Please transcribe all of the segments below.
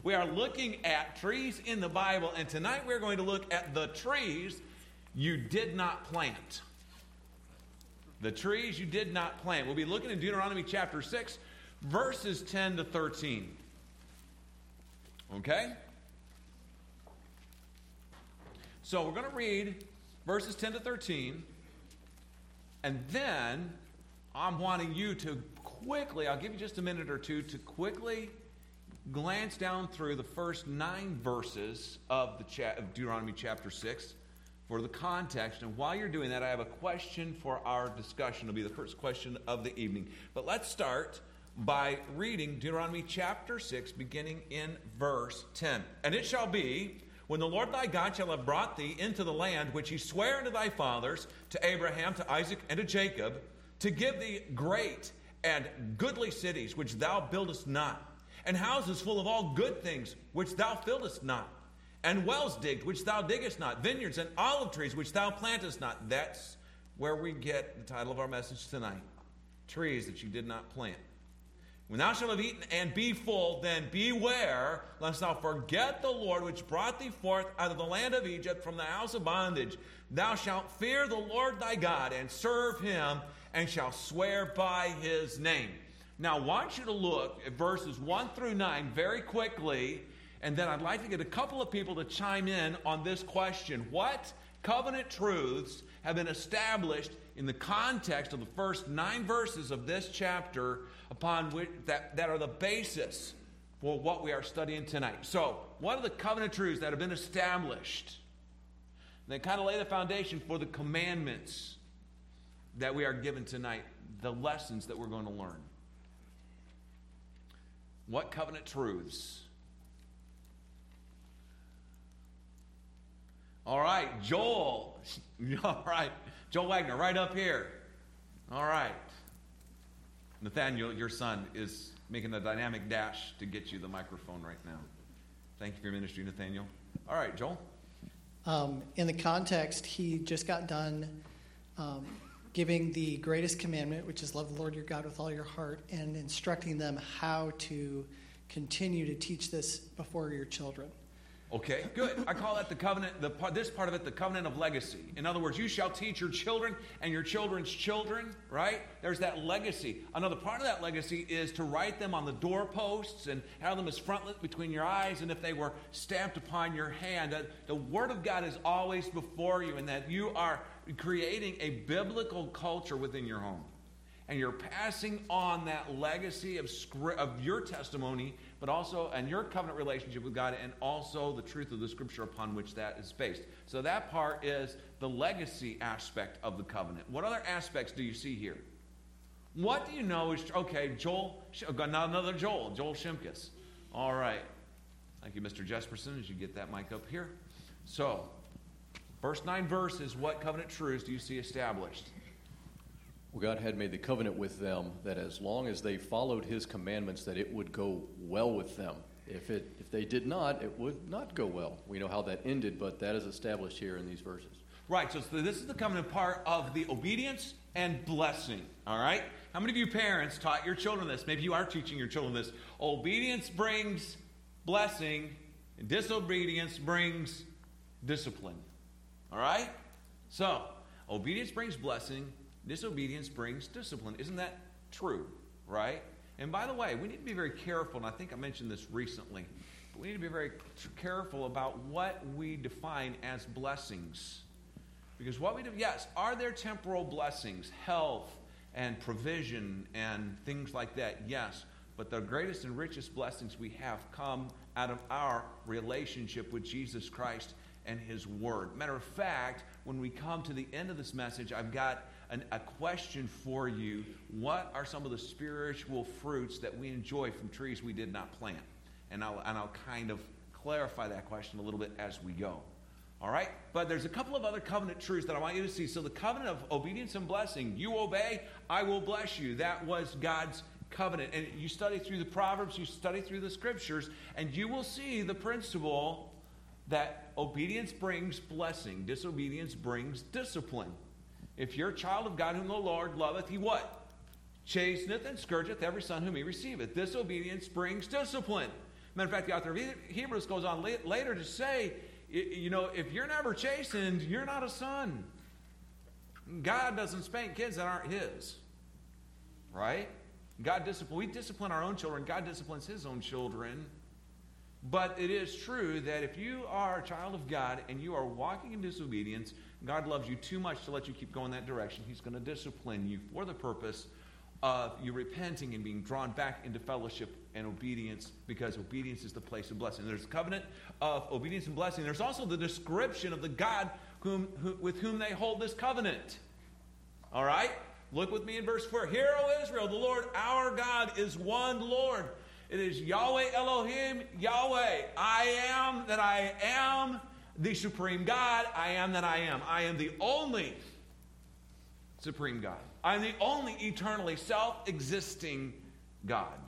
We are looking at trees in the Bible, and tonight we're going to look at the trees you did not plant. The trees you did not plant. We'll be looking at Deuteronomy chapter 6, verses 10 to 13. Okay? So we're going to read verses 10 to 13, and then I'm wanting you to quickly, I'll give you just a minute or two to quickly glance down through the first 9 verses of Deuteronomy chapter 6 for the context. And while you're doing that, I have a question for our discussion. It'll be the first question of the evening. But let's start by reading Deuteronomy chapter 6, beginning in verse 10. And it shall be, when the Lord thy God shall have brought thee into the land which he sware unto thy fathers, to Abraham, to Isaac, and to Jacob, to give thee great and goodly cities which thou buildest not, and houses full of all good things, which thou fillest not, and wells digged, which thou diggest not, vineyards and olive trees, which thou plantest not. That's where we get the title of our message tonight. Trees that you did not plant. When thou shalt have eaten and be full, then beware, lest thou forget the Lord, which brought thee forth out of the land of Egypt from the house of bondage. Thou shalt fear the Lord thy God, and serve him, and shalt swear by his name. Now, I want you to look at verses 1 through 9 very quickly, and then I'd like to get a couple of people to chime in on this question. What covenant truths have been established in the context of the first 9 verses of this chapter upon which that are the basis for what we are studying tonight? So, what are the covenant truths that have been established? And they kind of lay the foundation for the commandments that we are given tonight, the lessons that we're going to learn. What covenant truths? All right, Joel. All right, Joel Wagner, right up here. All right. Nathaniel, your son, is making a dynamic dash to get you the microphone right now. Thank you for your ministry, Nathaniel. All right, Joel. In the context, he just got done giving the greatest commandment, which is love the Lord your God with all your heart, and instructing them how to continue to teach this before your children. Okay, good. I call that the covenant, this part of it, the covenant of legacy. In other words, you shall teach your children and your children's children, right? There's that legacy. Another part of that legacy is to write them on the doorposts and have them as frontlet between your eyes, and if they were stamped upon your hand. The Word of God is always before you, and that you are creating a biblical culture within your home. And you're passing on that legacy of your testimony, but also, and your covenant relationship with God, and also the truth of the Scripture upon which that is based. So that part is the legacy aspect of the covenant. What other aspects do you see here? What do you know is, okay, Joel, another Joel Shimkus. All right. Thank you, Mr. Jesperson, as you get that mic up here. So, first 9 verses, what covenant truths do you see established? Well, God had made the covenant with them that as long as they followed his commandments, that it would go well with them. If they did not, it would not go well. We know how that ended, but that is established here in these verses. Right, so this is the covenant part of the obedience and blessing, all right? How many of you parents taught your children this? Maybe you are teaching your children this. Obedience brings blessing, and disobedience brings discipline, all right? So, obedience brings blessing, disobedience brings discipline. Isn't that true, right? And by the way, we need to be very careful, and I think I mentioned this recently, but we need to be very careful about what we define as blessings. Because what we do, yes, are there temporal blessings, health and provision and things like that? Yes, but the greatest and richest blessings we have come out of our relationship with Jesus Christ and his word. Matter of fact, when we come to the end of this message, I've got a question for you. What are some of the spiritual fruits that we enjoy from trees we did not plant? And I'll kind of clarify that question a little bit as we go. All right? But there's a couple of other covenant truths that I want you to see. So the covenant of obedience and blessing, you obey, I will bless you. That was God's covenant. And you study through the Proverbs, you study through the Scriptures, and you will see the principle that obedience brings blessing, disobedience brings discipline. If you're a child of God whom the Lord loveth, he what? Chasteneth and scourgeth every son whom he receiveth. Disobedience brings discipline. Matter of fact, the author of Hebrews goes on later to say, if you're never chastened, you're not a son. God doesn't spank kids that aren't his. Right? We discipline our own children. God disciplines his own children. But it is true that if you are a child of God and you are walking in disobedience, God loves you too much to let you keep going that direction. He's going to discipline you for the purpose of you repenting and being drawn back into fellowship and obedience, because obedience is the place of blessing. There's a covenant of obedience and blessing. There's also the description of the God with whom they hold this covenant. All right? Look with me in verse 4. Hear, O Israel, the Lord our God is one Lord. It is Yahweh Elohim, Yahweh. I am that I am, the supreme God. I am that I am. I am the only supreme God. I am the only eternally self-existing God.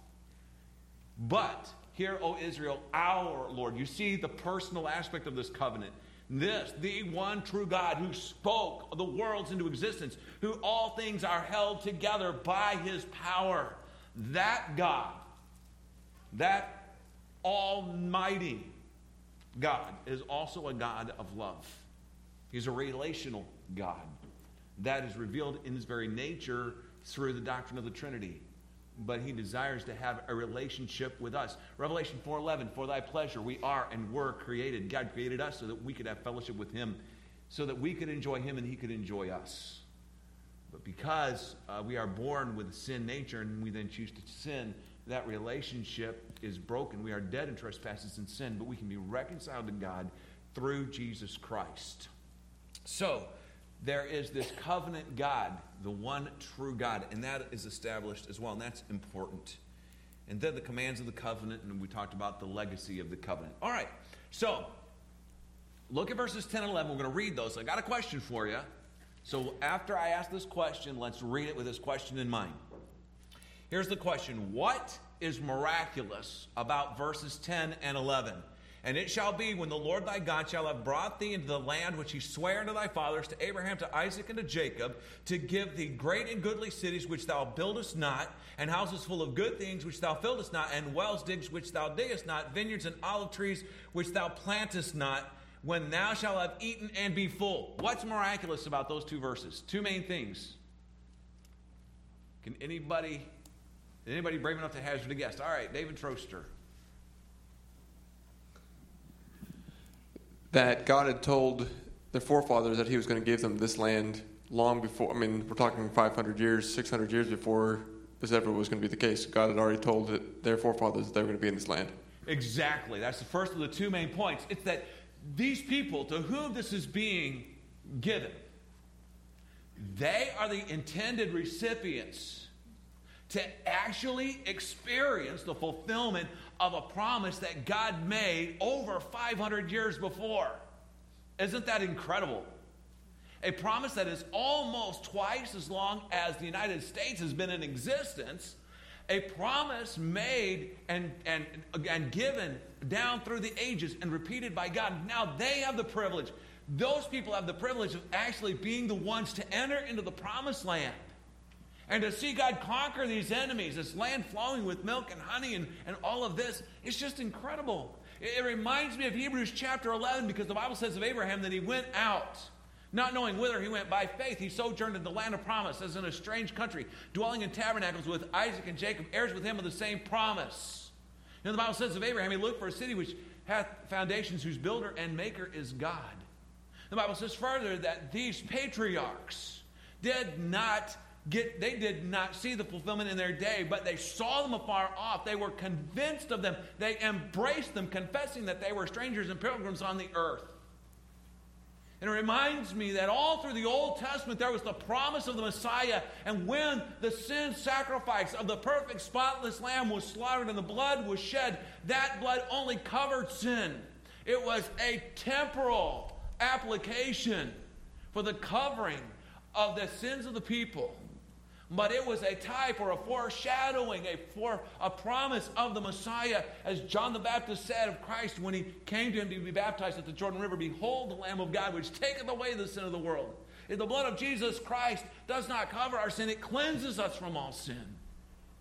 But, hear, O Israel, our Lord. You see the personal aspect of this covenant. This, the one true God who spoke the worlds into existence, who all things are held together by his power. That God, that almighty God, is also a God of love. He's a relational God that is revealed in his very nature through the doctrine of the Trinity. But he desires to have a relationship with us. Revelation 4:11, for thy pleasure we are and were created. God created us so that we could have fellowship with him, so that we could enjoy him and he could enjoy us. But because we are born with a sin nature and we then choose to sin, that relationship is broken. We are dead in trespasses and sin, but we can be reconciled to God through Jesus Christ. So, there is this covenant God, the one true God, and that is established as well, and that's important. And then the commands of the covenant, and we talked about the legacy of the covenant. All right, so look at verses 10 and 11. We're going to read those. I got a question for you. So after I ask this question, let's read it with this question in mind. Here's the question. What is miraculous about verses 10 and 11? And it shall be, when the Lord thy God shall have brought thee into the land which he sware unto thy fathers, to Abraham, to Isaac, and to Jacob, to give thee great and goodly cities which thou buildest not, and houses full of good things which thou fillest not, and wells digged which thou diggest not, vineyards and olive trees which thou plantest not, when thou shalt have eaten and be full. What's miraculous about those two verses? Two main things. Can anybody brave enough to hazard a guess? All right, David Troster. That God had told their forefathers that he was going to give them this land long before. I mean, we're talking 500 years, 600 years before this ever was going to be the case. God had already told their forefathers that they were going to be in this land. Exactly. That's the first of the two main points. It's that these people to whom this is being given, they are the intended recipients to actually experience the fulfillment of a promise that God made over 500 years before. Isn't that incredible? A promise that is almost twice as long as the United States has been in existence. A promise made and given down through the ages and repeated by God. Now they have the privilege. Those people have the privilege of actually being the ones to enter into the promised land. And to see God conquer these enemies, this land flowing with milk and honey and all of this, it's just incredible. It reminds me of Hebrews chapter 11, because the Bible says of Abraham that he went out, not knowing whither he went. By faith he sojourned in the land of promise, as in a strange country, dwelling in tabernacles with Isaac and Jacob, heirs with him of the same promise. You know, the Bible says of Abraham, he looked for a city which hath foundations, whose builder and maker is God. The Bible says further that these patriarchs did not see the fulfillment in their day, but they saw them afar off. They were convinced of them. They embraced them, confessing that they were strangers and pilgrims on the earth. And it reminds me that all through the Old Testament there was the promise of the Messiah, and when the sin sacrifice of the perfect spotless lamb was slaughtered and the blood was shed, that blood only covered sin. It was a temporal application for the covering of the sins of the people. But it was a type or a foreshadowing, a promise of the Messiah, as John the Baptist said of Christ when he came to him to be baptized at the Jordan River, "Behold the Lamb of God, which taketh away the sin of the world." If the blood of Jesus Christ does not cover our sin, it cleanses us from all sin.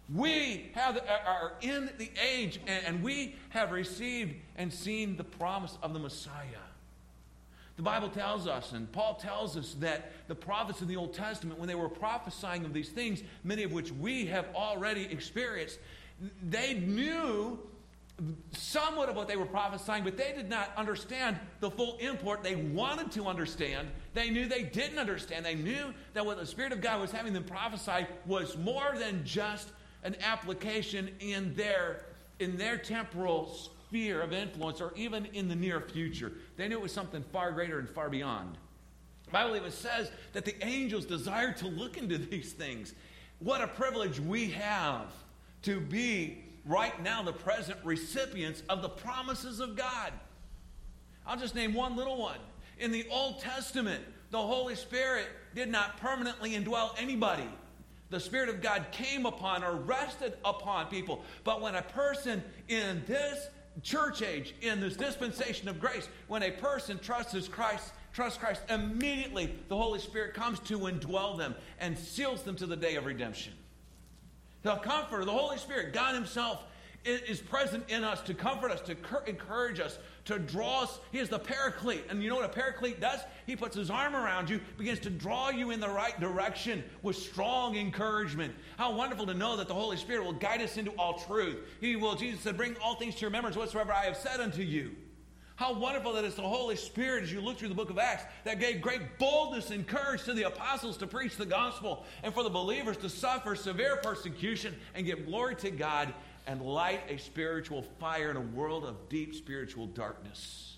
We are in the age, and we have received and seen the promise of the Messiah. The Bible tells us, and Paul tells us, that the prophets in the Old Testament, when they were prophesying of these things, many of which we have already experienced, they knew somewhat of what they were prophesying, but they did not understand the full import. They wanted to understand. They knew they didn't understand. They knew that what the Spirit of God was having them prophesy was more than just an application in their temporal sphere of influence, or even in the near future. They knew it was something far greater and far beyond. The Bible even says that the angels desire to look into these things. What a privilege we have to be right now the present recipients of the promises of God. I'll just name one little one. In the Old Testament, the Holy Spirit did not permanently indwell anybody. The Spirit of God came upon or rested upon people. But when a person in this church age, in this dispensation of grace, when a person trusts Christ, immediately the Holy Spirit comes to indwell them and seals them to the day of redemption. The Comforter, the Holy Spirit, God Himself, is present in us to comfort us, to encourage us, to draw us. He is the Paraclete. And you know what a Paraclete does? He puts his arm around you, begins to draw you in the right direction with strong encouragement. How wonderful to know that the Holy Spirit will guide us into all truth. He will, Jesus said, bring all things to your remembrance whatsoever I have said unto you. How wonderful that it's the Holy Spirit, as you look through the book of Acts, that gave great boldness and courage to the apostles to preach the gospel, and for the believers to suffer severe persecution and give glory to God and light a spiritual fire in a world of deep spiritual darkness.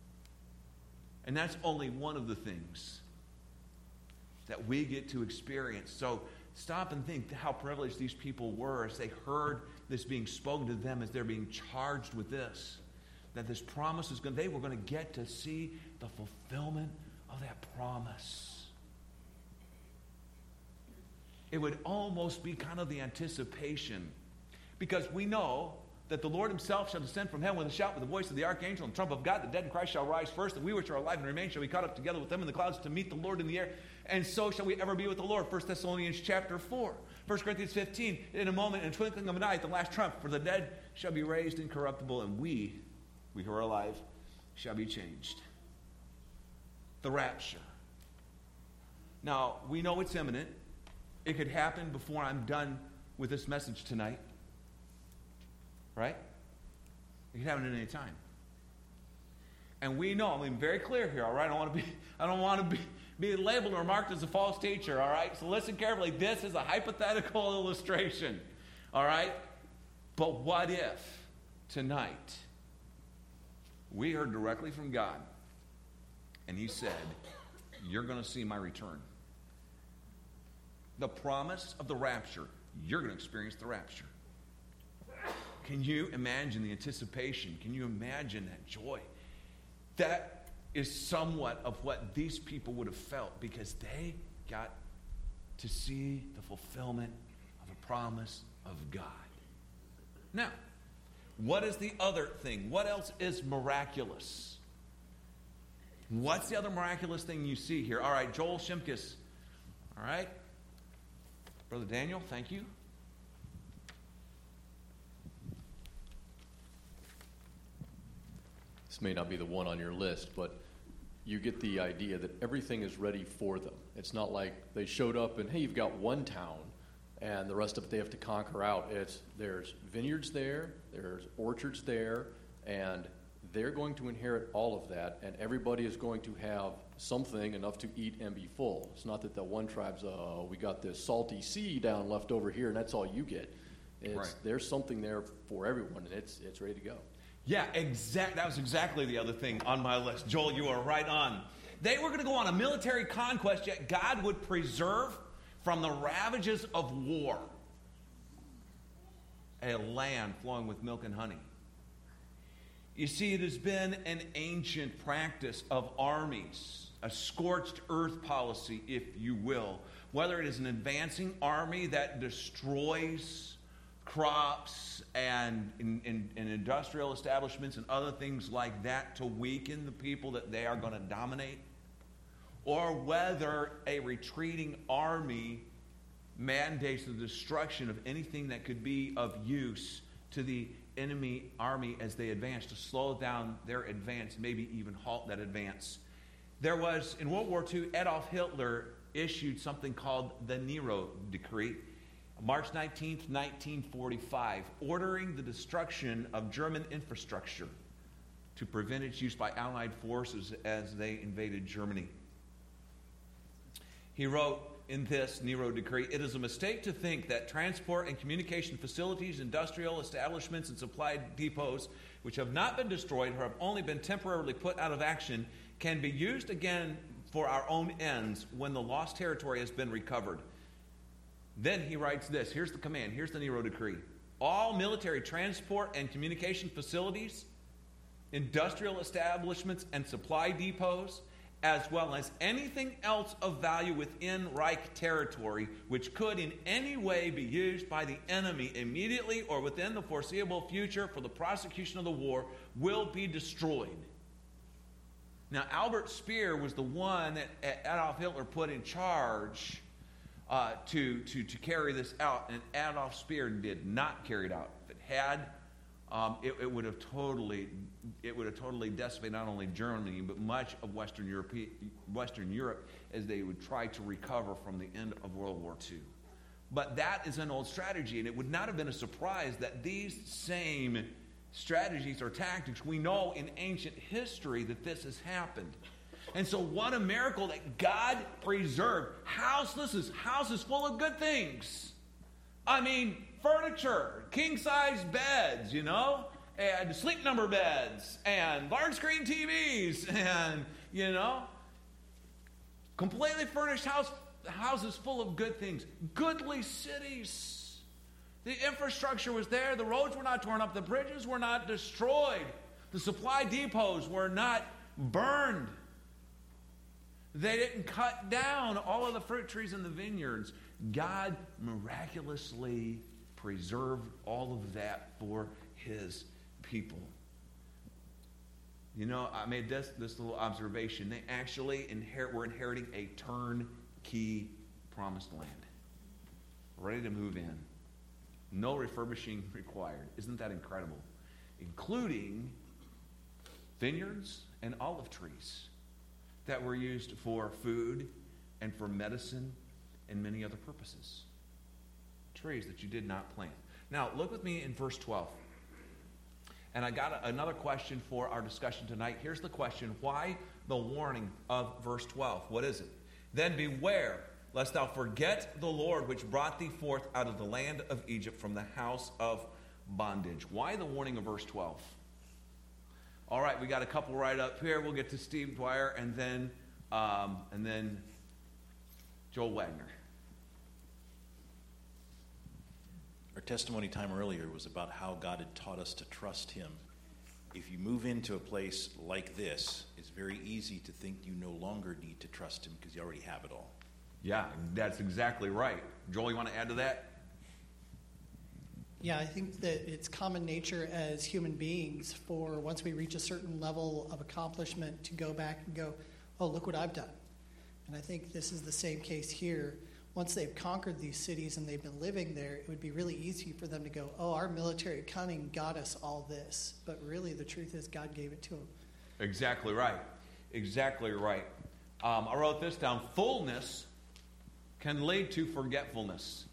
And that's only one of the things that we get to experience. So stop and think how privileged these people were as they heard this being spoken to them, as they're being charged with this. That this promise is they were going to get to see the fulfillment of that promise. It would almost be kind of the anticipation, because we know that the Lord Himself shall descend from heaven with a shout, with the voice of the archangel and the trump of God. The dead in Christ shall rise first, and we which are alive and remain shall be caught up together with them in the clouds to meet the Lord in the air. And so shall we ever be with the Lord. 1 Thessalonians chapter 4. 1 Corinthians 15. In a moment, in a twinkling of an eye, at the last trump, for the dead shall be raised incorruptible, and we who are alive shall be changed. The rapture. Now, we know it's imminent. It could happen before I'm done with this message tonight. Right? It could happen at any time. And we know, I'm being very clear here, all right? I don't want to be labeled or marked as a false teacher, all right? So listen carefully. This is a hypothetical illustration, all right? But what if tonight we heard directly from God, and He said, you're going to see my return. The promise of the rapture, you're going to experience the rapture. Can you imagine the anticipation? Can you imagine that joy? That is somewhat of what these people would have felt, because they got to see the fulfillment of a promise of God. Now, what is the other thing? What else is miraculous? What's the other miraculous thing you see here? All right, Joel Shimkus. All right. Brother Daniel, thank you. This may not be the one on your list, but you get the idea that everything is ready for them. It's not like they showed up and, hey, you've got one town, and the rest of it they have to conquer out. There's vineyards there, there's orchards there, and they're going to inherit all of that, and everybody is going to have something enough to eat and be full. It's not that the one tribe's, we got this salty sea down left over here, and that's all you get. Right. There's something there for everyone, and it's ready to go. Yeah, that was exactly the other thing on my list. Joel, you are right on. They were going to go on a military conquest, yet God would preserve from the ravages of war a land flowing with milk and honey. You see, it has been an ancient practice of armies, a scorched earth policy, if you will. Whether it is an advancing army that destroys crops and industrial establishments and other things like that to weaken the people that they are going to dominate, or whether a retreating army mandates the destruction of anything that could be of use to the enemy army as they advance, to slow down their advance, maybe even halt that advance. There was, in World War II, Adolf Hitler issued something called the Nero Decree, March 19th, 1945, ordering the destruction of German infrastructure to prevent its use by Allied forces as they invaded Germany. He wrote in this Nero Decree, "It is a mistake to think that transport and communication facilities, industrial establishments, and supply depots, which have not been destroyed or have only been temporarily put out of action, can be used again for our own ends when the lost territory has been recovered." Then he writes this. Here's the command. Here's the Nero Decree. "All military transport and communication facilities, industrial establishments, and supply depots, as well as anything else of value within Reich territory which could in any way be used by the enemy immediately or within the foreseeable future for the prosecution of the war, will be destroyed." Now, Albert Speer was the one that Adolf Hitler put in charge to carry this out, and Adolf Speer did not carry it out. If it had, it would have totally decimated not only Germany but much of Western Europe as they would try to recover from the end of World War II. But that is an old strategy, and it would not have been a surprise that these same strategies or tactics, we know in ancient history that this has happened. And so what a miracle that God preserved houses full of good things. I mean, furniture, king-size beds, and sleep number beds, and large screen TVs, and, completely furnished houses full of good things. Goodly cities. The infrastructure was there. The roads were not torn up. The bridges were not destroyed. The supply depots were not burned. They didn't cut down all of the fruit trees in the vineyards. God miraculously preserved all of that for his people. I made this little observation. They actually were inheriting a turnkey promised land. Ready to move in. No refurbishing required. Isn't that incredible? Including vineyards and olive trees that were used for food and for medicine and many other purposes. Trees that you did not plant. Now, look with me in verse 12. And I got another question for our discussion tonight. Here's the question. Why the warning of verse 12? What is it? "Then beware, lest thou forget the Lord, which brought thee forth out of the land of Egypt from the house of bondage." Why the warning of verse 12? All right, we got a couple right up here. We'll get to Steve Dwyer and then Joel Wagner. Our testimony time earlier was about how God had taught us to trust him. If you move into a place like this, it's very easy to think you no longer need to trust him because you already have it all. Yeah, that's exactly right. Joel, you want to add to that? Yeah, I think that it's common nature as human beings for once we reach a certain level of accomplishment to go back and go, "Oh, look what I've done." And I think this is the same case here. Once they've conquered these cities and they've been living there, it would be really easy for them to go, "Oh, our military cunning got us all this." But really, the truth is God gave it to them. Exactly right. Exactly right. I wrote this down. Fullness can lead to forgetfulness.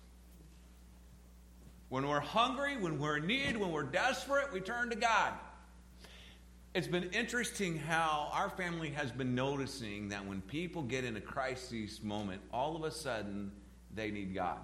When we're hungry, when we're in need, when we're desperate, we turn to God. It's been interesting how our family has been noticing that when people get in a crisis moment, all of a sudden they need God.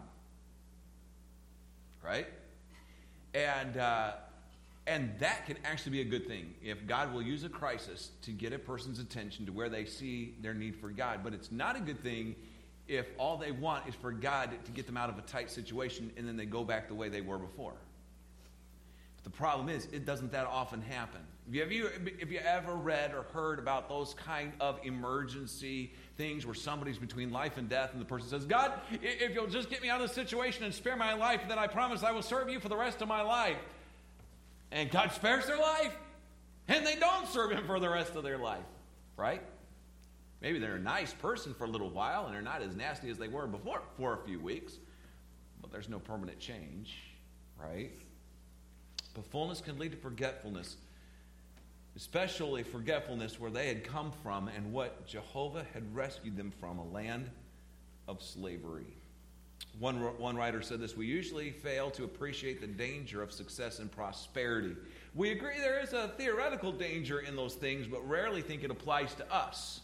Right? And that can actually be a good thing if God will use a crisis to get a person's attention to where they see their need for God. But it's not a good thing if all they want is for God to get them out of a tight situation and then they go back the way they were before. But the problem is, it doesn't that often happen. Have you ever read or heard about those kind of emergency things where somebody's between life and death and the person says, "God, if you'll just get me out of this situation and spare my life, then I promise I will serve you for the rest of my life." And God spares their life. And they don't serve him for the rest of their life. Right? Maybe they're a nice person for a little while and they're not as nasty as they were before for a few weeks. but there's no permanent change, right? But fullness can lead to forgetfulness, especially forgetfulness where they had come from and what Jehovah had rescued them from, a land of slavery. One writer said this: we usually fail to appreciate the danger of success and prosperity. We agree there is a theoretical danger in those things, but rarely think it applies to us.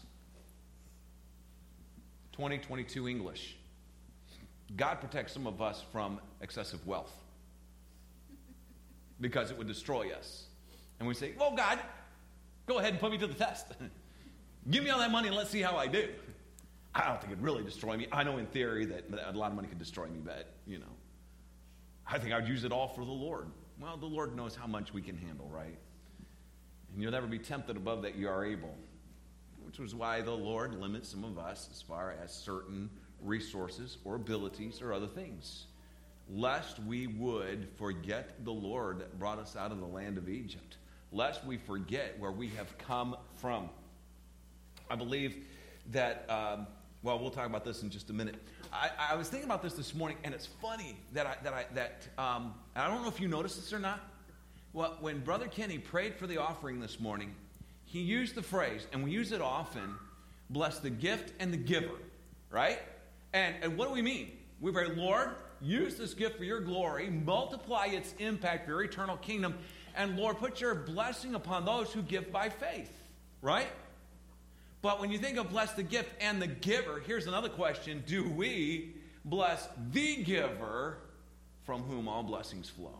2022 English. God protects some of us from excessive wealth because it would destroy us. And we say, well, God, go ahead and put me to the test. Give me all that money and let's see how I do. I don't think it'd really destroy me. I know in theory that a lot of money could destroy me, but, I think I'd use it all for the Lord. Well, the Lord knows how much we can handle, right? And you'll never be tempted above that you are able, which was why the Lord limits some of us as far as certain resources or abilities or other things, lest we would forget the Lord that brought us out of the land of Egypt, lest we forget where we have come from. I believe that, we'll talk about this in just a minute. I was thinking about this morning, and it's funny that I don't know if you noticed this or not. Well, when Brother Kenny prayed for the offering this morning, he used the phrase, and we use it often, bless the gift and the giver, right? And what do we mean? We pray, Lord, use this gift for your glory, multiply its impact for your eternal kingdom, and Lord, put your blessing upon those who give by faith, right? But when you think of bless the gift and the giver, here's another question. Do we bless the giver from whom all blessings flow?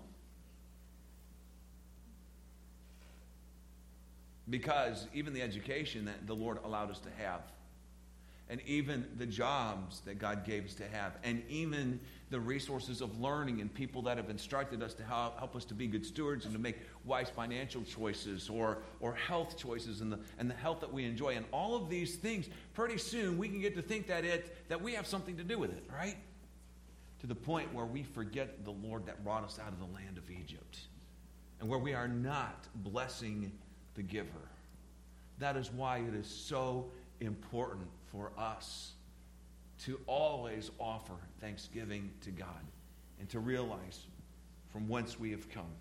Because even the education that the Lord allowed us to have, and even the jobs that God gave us to have, and even the resources of learning and people that have instructed us to help us to be good stewards and to make wise financial choices or health choices and the health that we enjoy, and all of these things, pretty soon we can get to think that we have something to do with it, right? To the point where we forget the Lord that brought us out of the land of Egypt, and where we are not blessing the giver. That is why it is so important for us to always offer thanksgiving to God and to realize from whence we have come.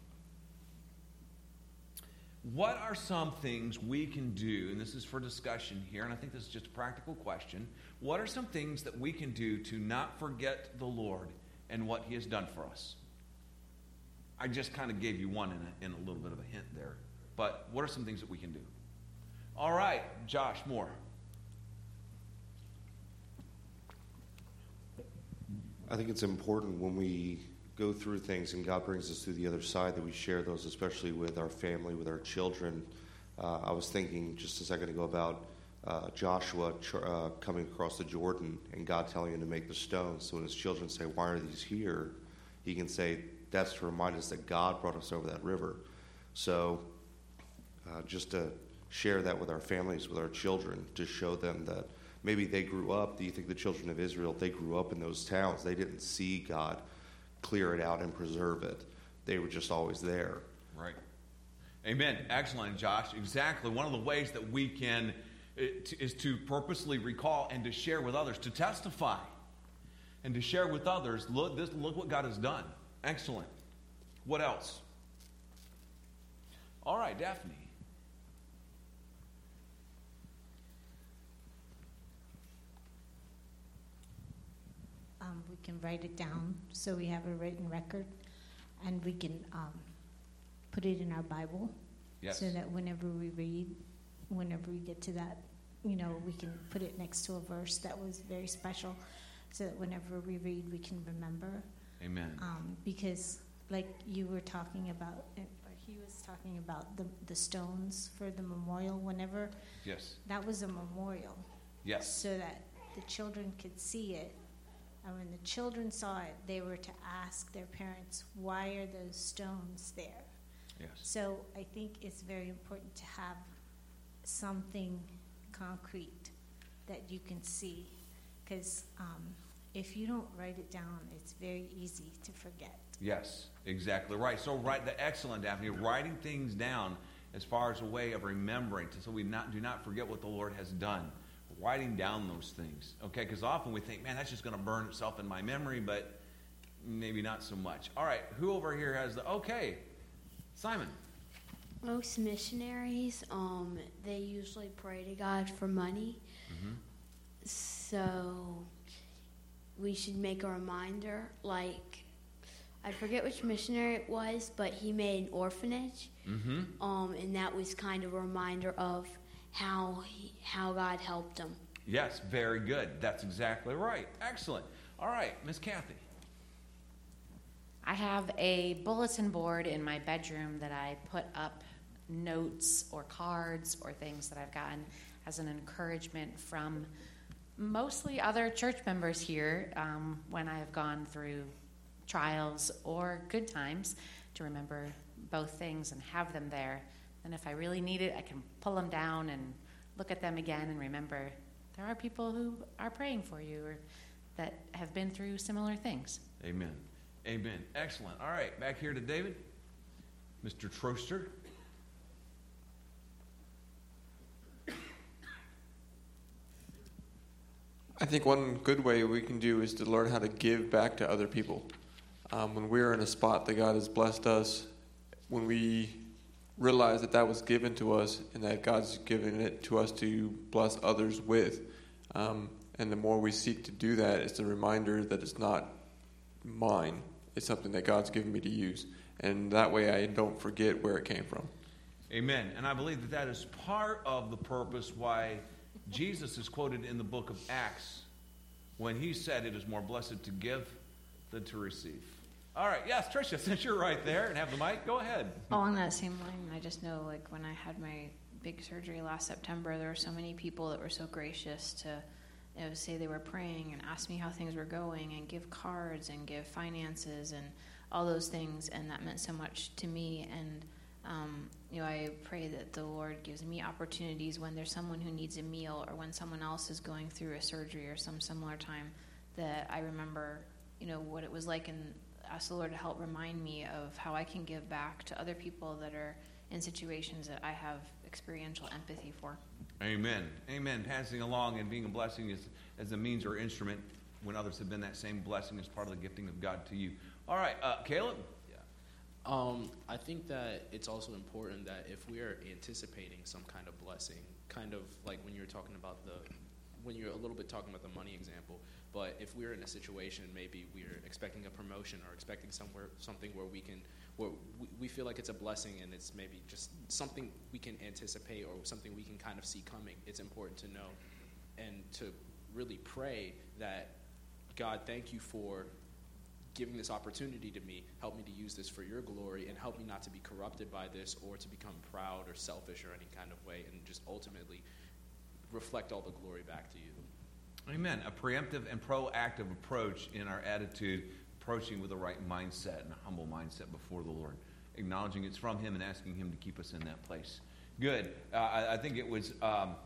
What are some things we can do, and this is for discussion here, and I think this is just a practical question. What are some things that we can do to not forget the Lord and what He has done for us? I just kind of gave you one in a little bit of a hint there. But what are some things that we can do? All right, Josh Moore. I think it's important when we go through things and God brings us through the other side that we share those, especially with our family, with our children. I was thinking just a second ago about Joshua coming across the Jordan and God telling him to make the stones. So when his children say, why are these here? He can say, that's to remind us that God brought us over that river. So just to share that with our families, with our children, to show them that maybe they grew up. Do you think the children of Israel, they grew up in those towns? They didn't see God clear it out and preserve it. They were just always there. Right. Amen. Excellent, Josh. Exactly. One of the ways that we can is to purposely recall and to share with others, to testify and to share with others, look what God has done. Excellent. What else? All right, Daphne. We can write it down so we have a written record, and we can put it in our Bible. Yes. So that whenever we get to that, we can put it next to a verse that was very special, so that whenever we read, we can remember. Amen. Because like you were talking about, or he was talking about the stones for the memorial, whenever. Yes. That was a memorial. Yes. So that the children could see it. And when the children saw it, they were to ask their parents, why are those stones there? Yes. So I think it's very important to have something concrete that you can see. Because if you don't write it down, it's very easy to forget. Yes, exactly right. So excellent, Daphne. Writing things down as far as a way of remembering, so we do not forget what the Lord has done. Writing down those things, okay? Because often we think, man, that's just going to burn itself in my memory, but maybe not so much. All right, who over here has the, okay, Simon. Most missionaries, they usually pray to God for money. Mm-hmm. So we should make a reminder, like, I forget which missionary it was, but he made an orphanage. Mm-hmm. And that was kind of a reminder of how God helped him. Yes, very good. That's exactly right. Excellent. All right, Miss Kathy. I have a bulletin board in my bedroom that I put up notes or cards or things that I've gotten as an encouragement from mostly other church members here when I have gone through trials or good times, to remember both things and have them there. And if I really need it, I can pull them down and look at them again and remember there are people who are praying for you or that have been through similar things. Amen. Amen. Excellent. All right, back here to David. Mr. Troster. I think one good way we can do is to learn how to give back to other people. When we're in a spot that God has blessed us, when we realize that that was given to us and that God's given it to us to bless others with, and the more we seek to do that, it's a reminder that it's not mine. It's something that God's given me to use. And that way I don't forget where it came from. Amen. And I believe that that is part of the purpose why Jesus is quoted in the book of Acts when he said it is more blessed to give than to receive. All right. Yes, Tricia, since you're right there and have the mic, go ahead. Along that same line, I just know, like, when I had my big surgery last September, there were so many people that were so gracious to say they were praying and ask me how things were going and give cards and give finances and all those things, and that meant so much to me. And I pray that the Lord gives me opportunities when there's someone who needs a meal or when someone else is going through a surgery or some similar time, that I remember what it was like, and ask the Lord to help remind me of how I can give back to other people that are in situations that I have experiential empathy for. Amen. Amen. Passing along and being a blessing as a means or instrument when others have been that same blessing as part of the gifting of God to you. All right, Caleb? I think that it's also important that if we are anticipating some kind of blessing, kind of like when you're talking about when you're a little bit talking about the money example, but if we're in a situation, maybe we're expecting a promotion or expecting something where we feel like it's a blessing and it's maybe just something we can anticipate or something we can kind of see coming, it's important to know and to really pray that, God, thank you for giving this opportunity to me. Help me to use this for your glory, and help me not to be corrupted by this or to become proud or selfish or any kind of way, and just ultimately reflect all the glory back to you. Amen. A preemptive and proactive approach in our attitude, approaching with the right mindset and a humble mindset before the Lord, acknowledging it's from Him and asking Him to keep us in that place. Good. I think it was...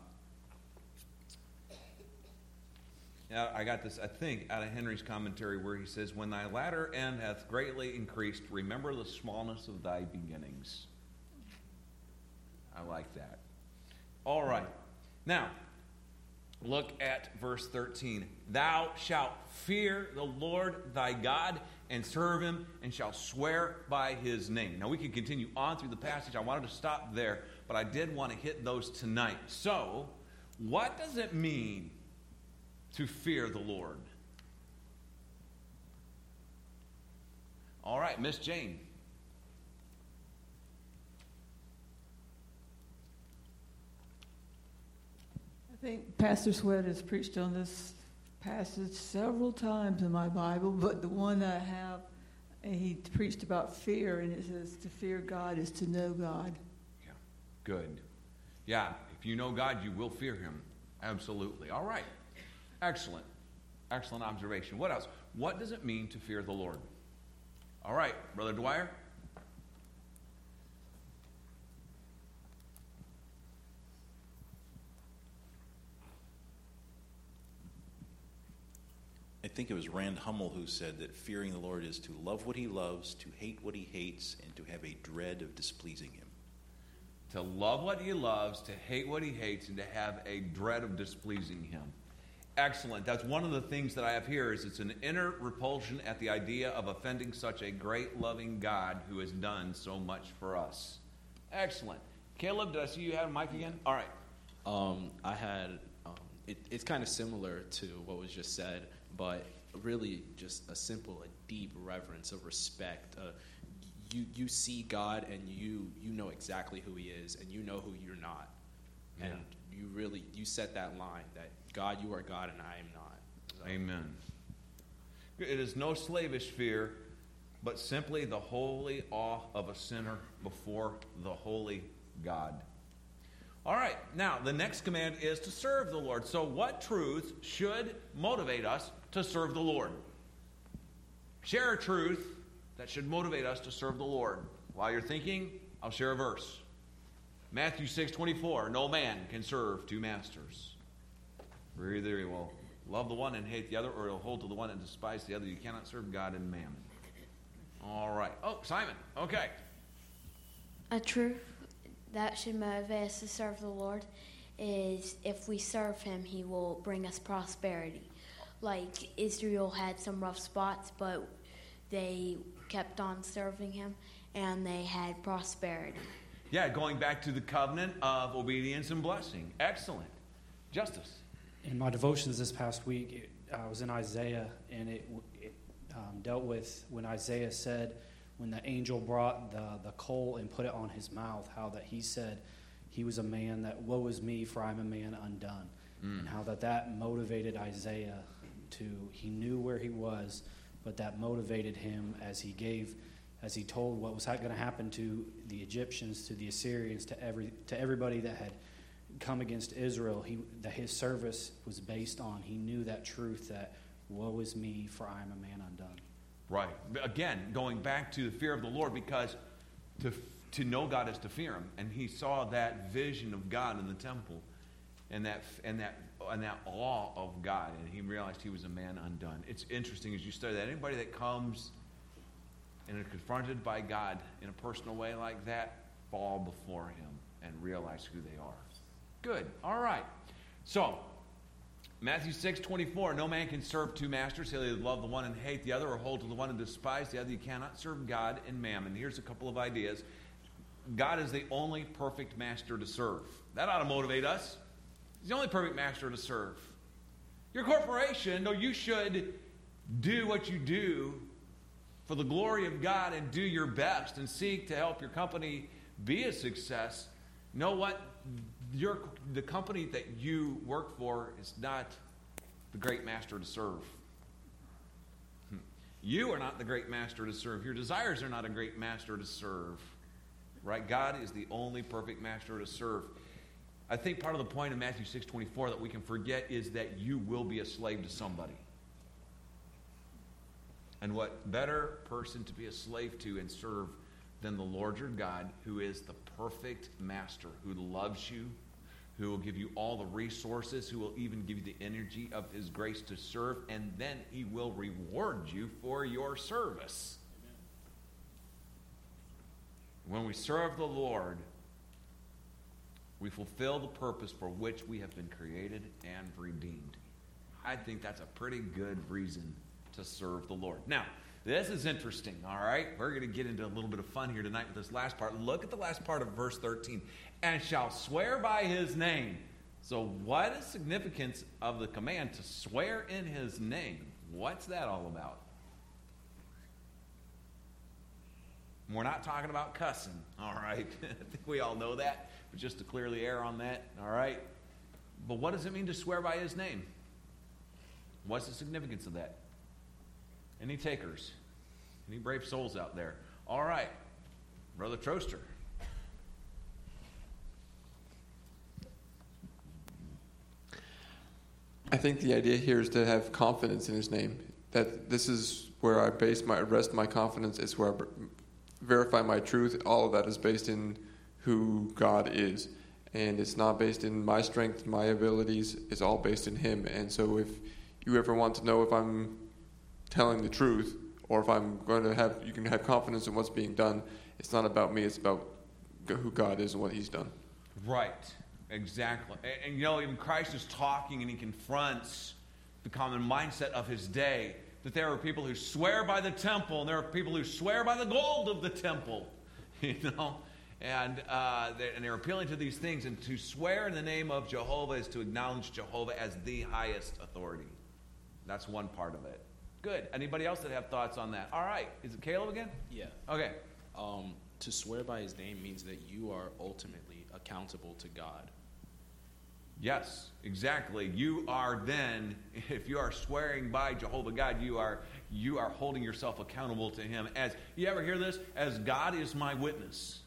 I got this, I think, out of Henry's commentary where he says, when thy latter end hath greatly increased, remember the smallness of thy beginnings. I like that. All right. Now, look at verse 13. Thou shalt fear the Lord thy God and serve Him, and shalt swear by His name. Now, we can continue on through the passage. I wanted to stop there, but I did want to hit those tonight. So, what does it mean to fear the Lord? All right, Miss Jane. I think Pastor Sweat has preached on this passage several times in my Bible, but the one I have, he preached about fear, and it says to fear God is to know God. Yeah, good. Yeah, if you know God, you will fear Him. Absolutely. All right. Excellent. Excellent observation. What else? What does it mean to fear the Lord? All right, Brother Dwyer. I think it was Rand Hummel who said that fearing the Lord is to love what He loves, to hate what He hates, and to have a dread of displeasing Him. To love what He loves, to hate what He hates, and to have a dread of displeasing Him. Excellent. That's one of the things that I have here is it's an inner repulsion at the idea of offending such a great, loving God who has done so much for us. Excellent. Caleb, did I see you had a mic again? All right. I had, it's kind of similar to what was just said, but really just a simple, a deep reverence, a respect. You see God and you know exactly who he is, and you know who you're not. Yeah. And you set that line that God, you are God and I am not. So. Amen. It is no slavish fear, but simply the holy awe of a sinner before the holy God. All right, now the next command is to serve the Lord. So what truth should motivate us to serve the Lord? Share a truth that should motivate us to serve the Lord. While you're thinking, I'll share a verse. Matthew 6:24, no man can serve two masters. For either he will love the one and hate the other, or he'll hold to the one and despise the other. You cannot serve God and mammon. All right. Oh, Simon. Okay. A truth that should motivate us to serve the Lord is if we serve him, he will bring us prosperity. Like Israel had some rough spots, but they kept on serving him, and they had prosperity. Yeah, going back to the covenant of obedience and blessing. Excellent. Justice. In my devotions this past week, I was in Isaiah, and it dealt with when Isaiah said, when the angel brought the coal and put it on his mouth, how that he said he was a man that, woe is me, for I'm a man undone. And how that motivated Isaiah he knew where he was, but that motivated him as he told what was going to happen to the Egyptians, to the Assyrians, to everybody that had come against Israel, that his service was based on. He knew that truth that, woe is me, for I am a man undone. Right. Again, going back to the fear of the Lord, because to know God is to fear him. And he saw that vision of God in the temple and that awe of God, and he realized he was a man undone. It's interesting as you study that. Anybody that comes and are confronted by God in a personal way like that, fall before him and realize who they are. Good. All right. So, Matthew 6:24, no man can serve two masters. He'll either love the one and hate the other, or hold to the one and despise the other. You cannot serve God and mammon. Here's a couple of ideas. God is the only perfect master to serve. That ought to motivate us. He's the only perfect master to serve. Your corporation, though you should do what you do for the glory of God and do your best and seek to help your company be a success, know what? The company that you work for is not the great master to serve. You are not the great master to serve. Your desires are not a great master to serve. Right? God is the only perfect master to serve. I think part of the point of Matthew 6:24 that we can forget is that you will be a slave to somebody. And what better person to be a slave to and serve than the Lord your God, who is the perfect master, who loves you, who will give you all the resources, who will even give you the energy of his grace to serve, and then he will reward you for your service. When we serve the Lord, we fulfill the purpose for which we have been created and redeemed. I think that's a pretty good reason to serve the Lord. Now, this is interesting, all right? We're going to get into a little bit of fun here tonight with this last part. Look at the last part of verse 13. And shall swear by his name. So what is the significance of the command to swear in his name? What's that all about? We're not talking about cussing, all right? I think we all know that, but just to clearly err on that, all right? But what does it mean to swear by his name? What's the significance of that? Any takers? Any brave souls out there? All right. Brother Troster. I think the idea here is to have confidence in his name. That this is where I rest my confidence. It's where I verify my truth. All of that is based in who God is. And it's not based in my strength, my abilities. It's all based in him. And so if you ever want to know if I'm telling the truth, or if I'm going to you can have confidence in what's being done, it's not about me, it's about who God is and what he's done. Right, exactly. And even Christ is talking and he confronts the common mindset of his day. That there are people who swear by the temple, and there are people who swear by the gold of the temple, and they're appealing to these things. And to swear in the name of Jehovah is to acknowledge Jehovah as the highest authority. That's one part of it. Good. Anybody else that have thoughts on that? All right. Is it Caleb again? Yeah. Okay. To swear by his name means that you are ultimately accountable to God. Yes, exactly. You are then, if you are swearing by Jehovah God, you are holding yourself accountable to him. As you ever hear this? As God is my witness.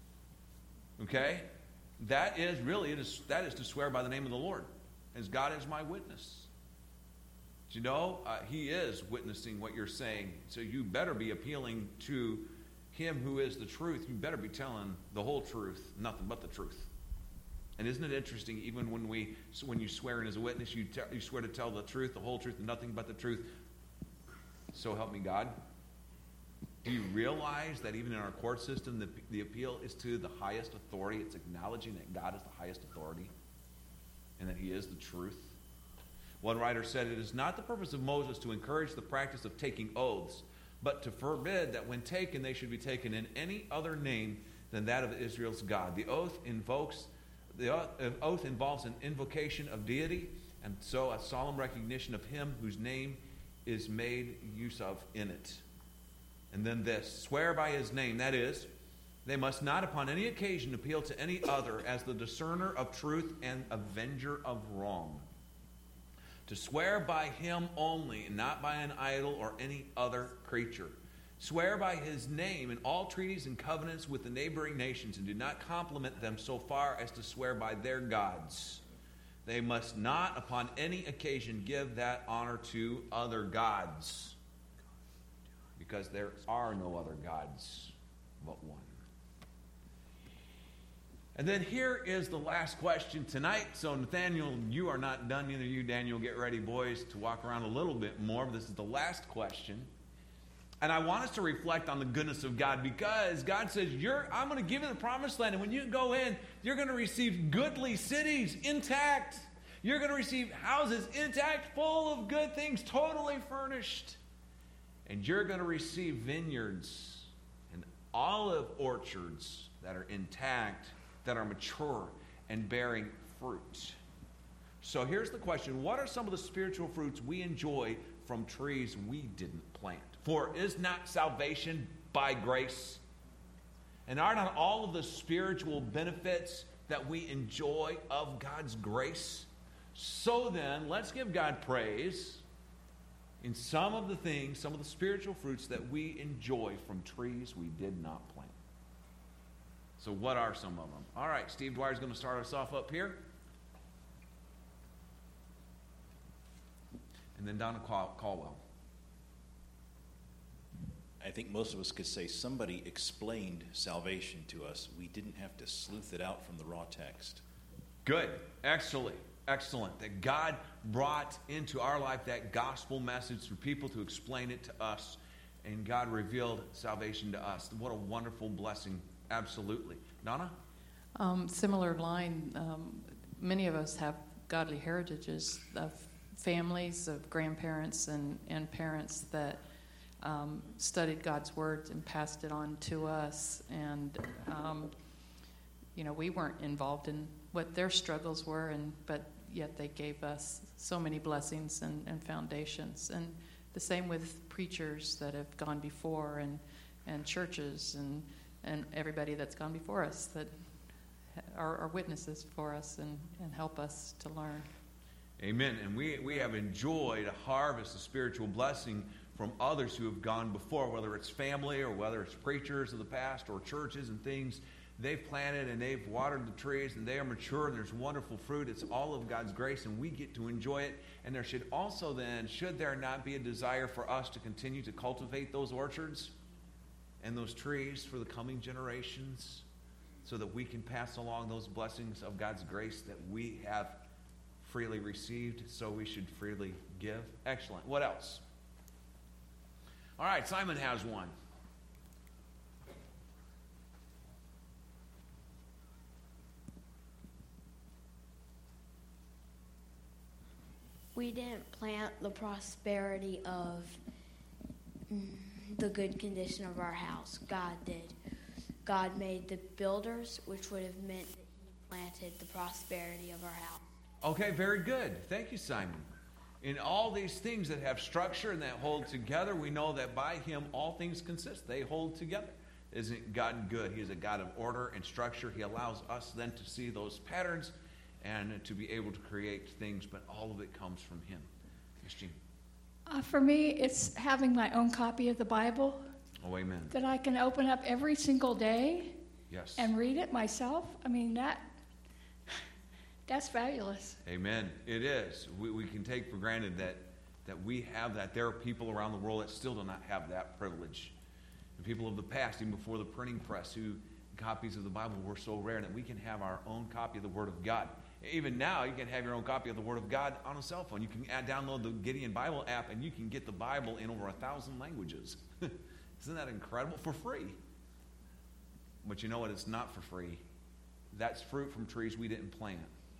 Okay? That is to swear by the name of the Lord. As God is my witness. You know, he is witnessing what you're saying. So you better be appealing to him who is the truth. You better be telling the whole truth, nothing but the truth. And isn't it interesting, even when you swear in as a witness, you swear to tell the truth, the whole truth, and nothing but the truth. So help me God. Do you realize that even in our court system, the appeal is to the highest authority? It's acknowledging that God is the highest authority and that he is the truth. One writer said, it is not the purpose of Moses to encourage the practice of taking oaths, but to forbid that when taken, they should be taken in any other name than that of Israel's God. The oath involves an invocation of deity, and so a solemn recognition of him whose name is made use of in it. And then this, swear by his name, that is, they must not upon any occasion appeal to any other as the discerner of truth and avenger of wrong. To swear by him only, and not by an idol or any other creature. Swear by his name in all treaties and covenants with the neighboring nations, and do not compliment them so far as to swear by their gods. They must not upon any occasion give that honor to other gods, because there are no other gods but one. And then here is the last question tonight. So Nathaniel, you are not done. Neither you, Daniel. Get ready, boys, to walk around a little bit more. This is the last question. And I want us to reflect on the goodness of God, because God says, I'm going to give you the promised land. And when you go in, you're going to receive goodly cities intact. You're going to receive houses intact, full of good things, totally furnished. And you're going to receive vineyards and olive orchards that are intact, that are mature and bearing fruit. So here's the question. What are some of the spiritual fruits we enjoy from trees we didn't plant? For is not salvation by grace? And are not all of the spiritual benefits that we enjoy of God's grace? So then, let's give God praise in some of the things, some of the spiritual fruits that we enjoy from trees we did not plant. So what are some of them? All right, Steve Dwyer's going to start us off up here. And then Donna Caldwell. I think most of us could say somebody explained salvation to us. We didn't have to sleuth it out from the raw text. Good. Excellent. That God brought into our life that gospel message for people to explain it to us. And God revealed salvation to us. What a wonderful blessing. Absolutely. Donna? Similar line. Many of us have godly heritages of families, of grandparents and parents that studied God's word and passed it on to us. And, we weren't involved in what their struggles were, but yet they gave us so many blessings and foundations. And the same with preachers that have gone before and churches and everybody that's gone before us that are witnesses for us and help us to learn. Amen. And we have enjoyed a harvest of spiritual blessing from others who have gone before, whether it's family or whether it's preachers of the past or churches and things. They've planted and they've watered the trees and they are mature and there's wonderful fruit. It's all of God's grace and we get to enjoy it. And there should also then, should there not be a desire for us to continue to cultivate those orchards and those trees for the coming generations so that we can pass along those blessings of God's grace that we have freely received, so we should freely give. Excellent. What else? All right, Simon has one. we didn't plant the prosperity of the good condition of our house. God did. God made the builders, which would have meant that he planted the prosperity of our house. Okay, very good. Thank you, Simon. In all these things that have structure and that hold together, we know that by him all things consist. They hold together. Isn't God good? He is a God of order and structure. He allows us then to see those patterns and to be able to create things, but all of it comes from him. Yes, Jean. For me, it's having my own copy of the Bible. Oh, amen. That I can open up every single day. Yes. And read it myself. I mean, that's fabulous. Amen. It is. We can take for granted that we have that. There are people around the world that still do not have that privilege. And people of the past, even before the printing press, who copies of the Bible were so rare that we can have our own copy of the Word of God. Even now, you can have your own copy of the Word of God on a cell phone. You can download the Gideon Bible app, and you can get the Bible in over 1,000 languages. Isn't that incredible? For free. But you know what? It's not for free. That's fruit from trees we didn't plant.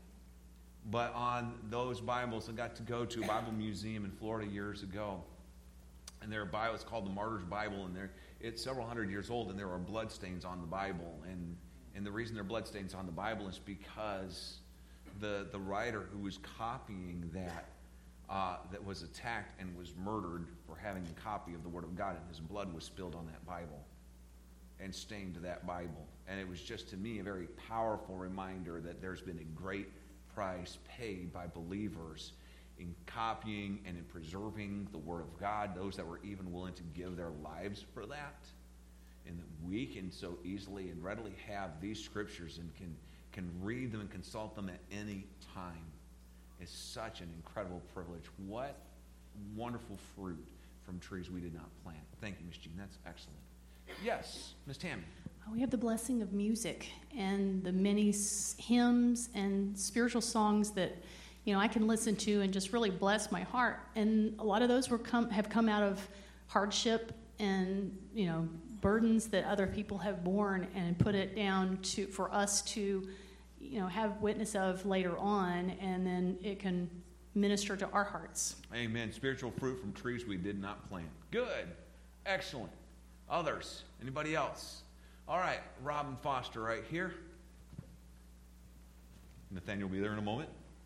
But on those Bibles, I got to go to a Bible museum in Florida years ago. And their Bible, it's called the Martyr's Bible, and it's several hundred years old, and there are bloodstains on the Bible. And the reason there are bloodstains on the Bible is because the writer who was copying that was attacked and was murdered for having a copy of the Word of God, and his blood was spilled on that Bible and stained that Bible. And it was just, to me, a very powerful reminder that there's been a great price paid by believers in copying and in preserving the Word of God, those that were even willing to give their lives for that. And that we can so easily and readily have these scriptures and can read them and consult them at any time. It's such an incredible privilege. What wonderful fruit from trees we did not plant. Thank you, Miss Jean. That's excellent. Yes, Miss Tammy. We have the blessing of music and the many hymns and spiritual songs that I can listen to and just really bless my heart. And a lot of those have come out of hardship and burdens that other people have borne and put it down for us to have witness of later on, and then it can minister to our hearts. Amen. Spiritual fruit from trees we did not plant. Good. Excellent. Others? Anybody else? All right. Robin Foster right here. Nathaniel will be there in a moment.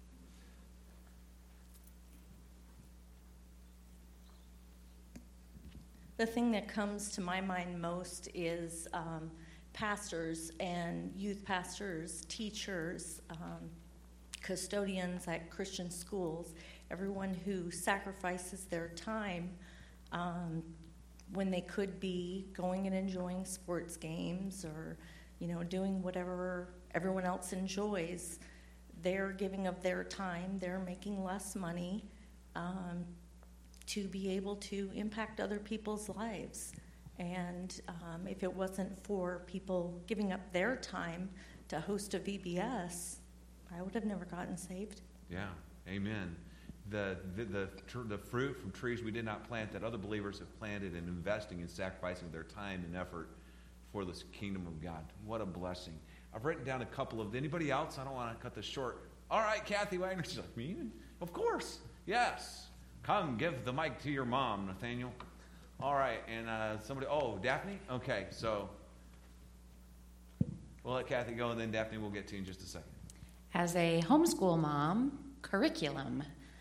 The thing that comes to my mind most is pastors and youth pastors, teachers, custodians at Christian schools, everyone who sacrifices their time when they could be going and enjoying sports games or, doing whatever everyone else enjoys. They're giving of their time. They're making less money to be able to impact other people's lives. And if it wasn't for people giving up their time to host a VBS, I would have never gotten saved. Yeah, amen. The fruit from trees we did not plant that other believers have planted and investing and sacrificing their time and effort for the kingdom of God. What a blessing. I've written down a couple of, anybody else? I don't want to cut this short. All right, Kathy Wagner. She's like, me? Of course. Yes. Come, give the mic to your mom, Nathaniel. All right, and somebody, Daphne? Okay, so we'll let Kathy go, and then Daphne will get to you in just a second. As a homeschool mom, curriculum.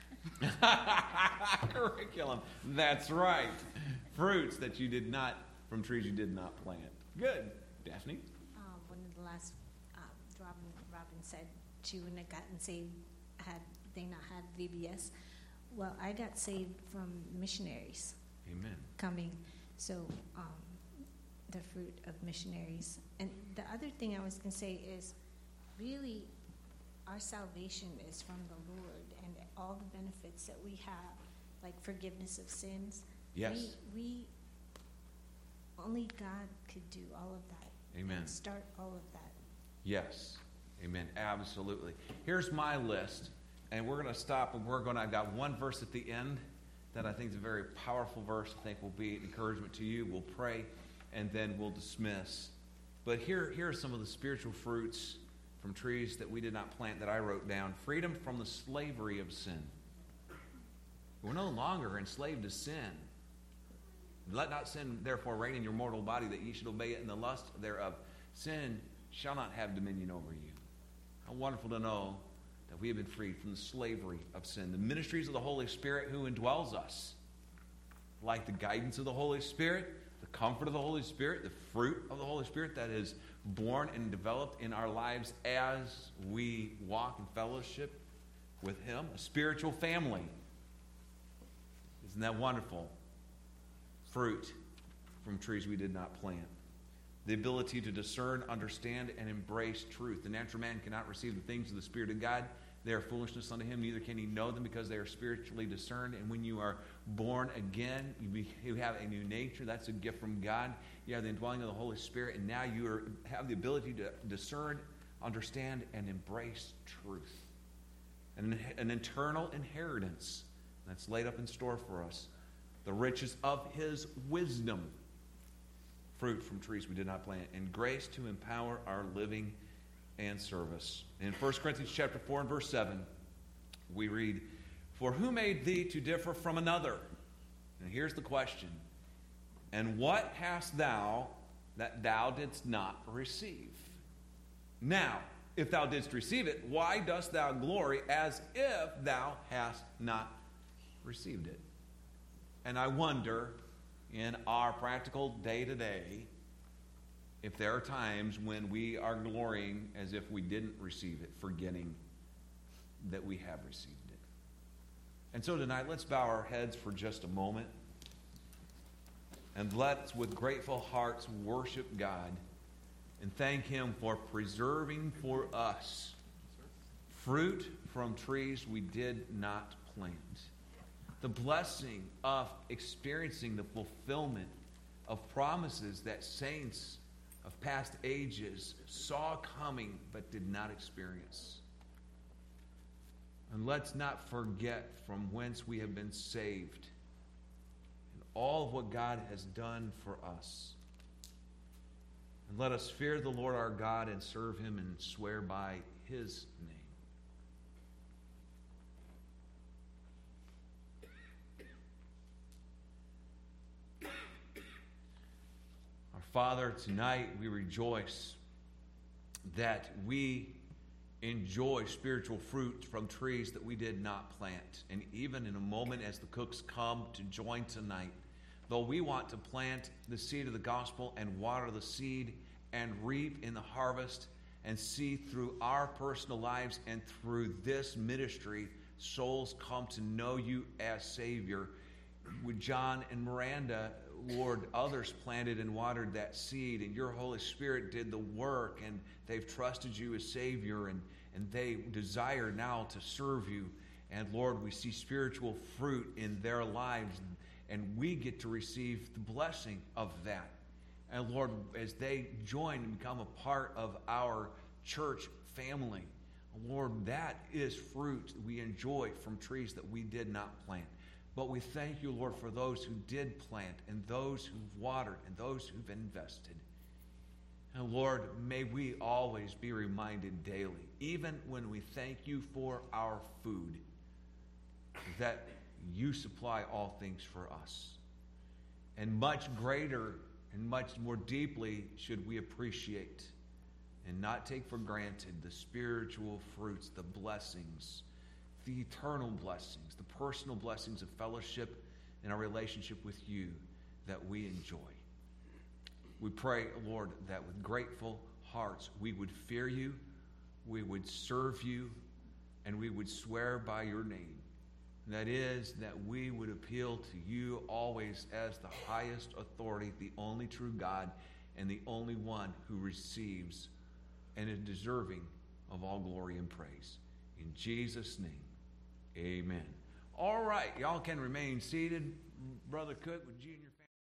Curriculum, that's right. Fruits that you did not, from trees you did not plant. Good. Daphne? One of the last, Robin said she wouldn't have gotten saved had they not had VBS. Well, I got saved from missionaries. Amen. Coming. So the fruit of missionaries. And the other thing I was going to say is really our salvation is from the Lord, and all the benefits that we have, like forgiveness of sins. Yes. We only God could do all of that. Amen. And start all of that. Yes. Amen. Absolutely. Here's my list, and we're going to stop, and I've got one verse at the end that I think is a very powerful verse. I think will be an encouragement to you. We'll pray, and then we'll dismiss. But here are some of the spiritual fruits from trees that we did not plant that I wrote down. Freedom from the slavery of sin. We're no longer enslaved to sin. Let not sin therefore reign in your mortal body, that ye should obey it in the lust thereof. Sin shall not have dominion over you. How wonderful to know that we have been freed from the slavery of sin. The ministries of the Holy Spirit who indwells us, like the guidance of the Holy Spirit, the comfort of the Holy Spirit, the fruit of the Holy Spirit that is born and developed in our lives as we walk in fellowship with Him. A spiritual family. Isn't that wonderful? Fruit from trees we did not plant. The ability to discern, understand, and embrace truth. The natural man cannot receive the things of the Spirit of God. They are foolishness unto him, neither can he know them, because they are spiritually discerned. And when you are born again, you have a new nature. That's a gift from God. You have the indwelling of the Holy Spirit, and now you have the ability to discern, understand, and embrace truth. And an eternal inheritance that's laid up in store for us. The riches of His wisdom. Fruit from trees we did not plant. And grace to empower our living and service. In 1 Corinthians chapter 4 and verse 7, we read, "For who made thee to differ from another?" And here's the question. "And what hast thou that thou didst not receive? Now, if thou didst receive it, why dost thou glory as if thou hast not received it?" And I wonder, in our practical day-to-day, if there are times when we are glorying as if we didn't receive it, forgetting that we have received it. And so tonight, let's bow our heads for just a moment, and let's, with grateful hearts, worship God and thank Him for preserving for us fruit from trees we did not plant. The blessing of experiencing the fulfillment of promises that saints of past ages saw coming but did not experience. And let's not forget from whence we have been saved and all of what God has done for us. And let us fear the Lord our God and serve Him and swear by His name. Father, tonight we rejoice that we enjoy spiritual fruit from trees that we did not plant. And even in a moment as the cooks come to join tonight, though we want to plant the seed of the gospel and water the seed and reap in the harvest and see through our personal lives and through this ministry souls come to know you as Savior, with John and Miranda, Lord, others planted and watered that seed, and your Holy Spirit did the work, and they've trusted you as Savior, and they desire now to serve you. And Lord, we see spiritual fruit in their lives, and we get to receive the blessing of that. And Lord, as they join and become a part of our church family, Lord, that is fruit we enjoy from trees that we did not plant. But we thank you, Lord, for those who did plant and those who've watered and those who've invested. And Lord, may we always be reminded daily, even when we thank you for our food, that you supply all things for us. And much greater and much more deeply should we appreciate and not take for granted the spiritual fruits, the blessings, the eternal blessings, the personal blessings of fellowship and our relationship with you that we enjoy. We pray, Lord, that with grateful hearts we would fear you, we would serve you, and we would swear by your name. That is, that we would appeal to you always as the highest authority, the only true God, and the only one who receives and is deserving of all glory and praise. In Jesus' name. Amen. All right, y'all can remain seated. Brother Cook, would you and your family